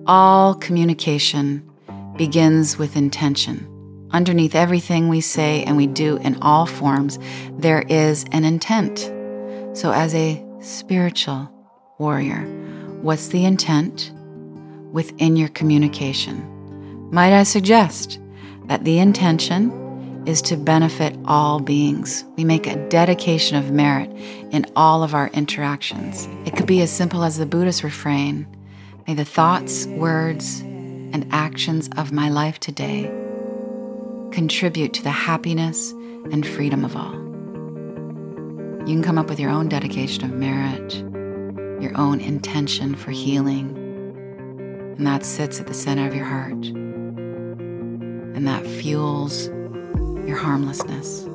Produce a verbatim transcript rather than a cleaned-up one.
All communication begins with intention. Underneath everything we say and we do in all forms, there is an intent. So as a spiritual warrior, what's the intent within your communication? Might I suggest that the intention is to benefit all beings. We make a dedication of merit in all of our interactions. It could be as simple as the Buddhist refrain, may the thoughts, words, and actions of my life today contribute to the happiness and freedom of all. You can come up with your own dedication of merit, your own intention for healing, and that sits at the center of your heart, and that fuels your harmlessness.